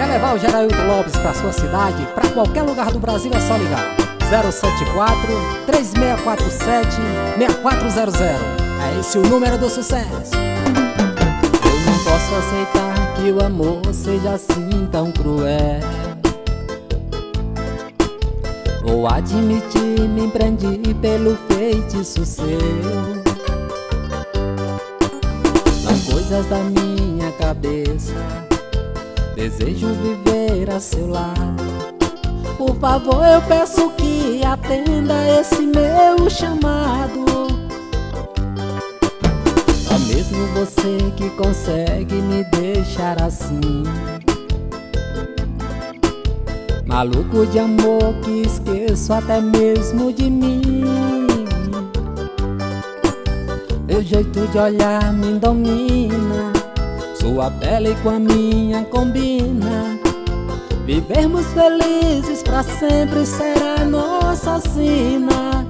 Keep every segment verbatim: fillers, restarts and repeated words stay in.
levar o Gerailton Lopes pra sua cidade, pra qualquer lugar do Brasil é só ligar zero sete quatro, três seis quatro sete, seis quatro zero zero. É esse o número do sucesso. Eu não posso aceitar que o amor seja assim tão cruel. Vou admitir, me prendi pelo feitiço seu. São coisas da minha cabeça, desejo viver a seu lado. Por favor, eu peço que atenda esse meu chamado. Só mesmo você que consegue me deixar assim, maluco de amor que esqueço até mesmo de mim. Meu jeito de olhar me domina, sua pele com a minha combina. Vivermos felizes pra sempre será nossa sina.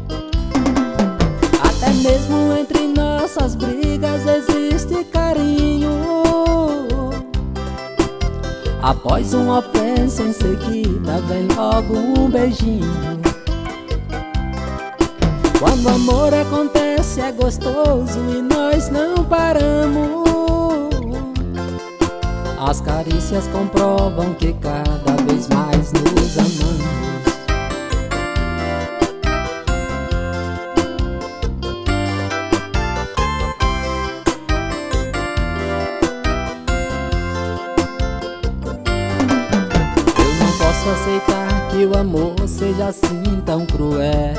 Até mesmo entre nossas brigas existe carinho. Após uma ofensa em seguida vem logo um beijinho. Quando o amor acontece é gostoso e nós não paramos. As carícias comprovam que cada vez mais nos amamos. Eu não posso aceitar que o amor seja assim tão cruel.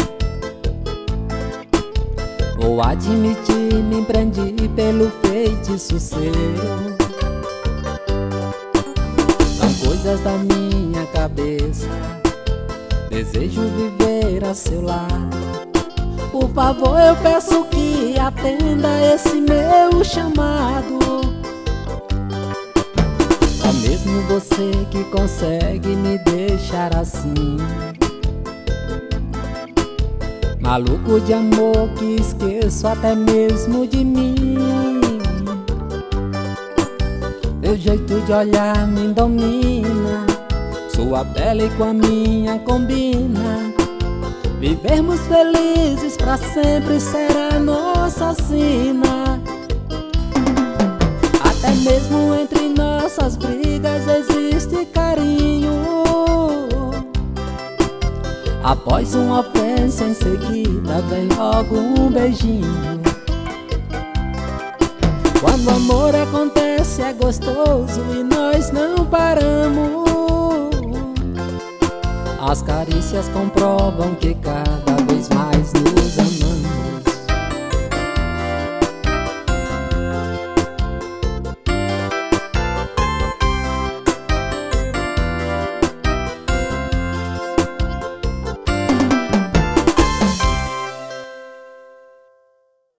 Vou admitir, me prendi pelo feitiço seu. Coisas da minha cabeça, desejo viver a seu lado. Por favor, eu peço que atenda esse meu chamado. Só mesmo você que consegue me deixar assim, maluco de amor que esqueço até mesmo de mim. Meu jeito de olhar me domina, sua pele com a minha combina. Vivermos felizes pra sempre será nossa sina. Até mesmo entre nossas brigas existe carinho. Após uma ofensa em seguida vem logo um beijinho. Quando o amor acontece é gostoso e nós não paramos. As carícias comprovam que cada vez mais nos amamos.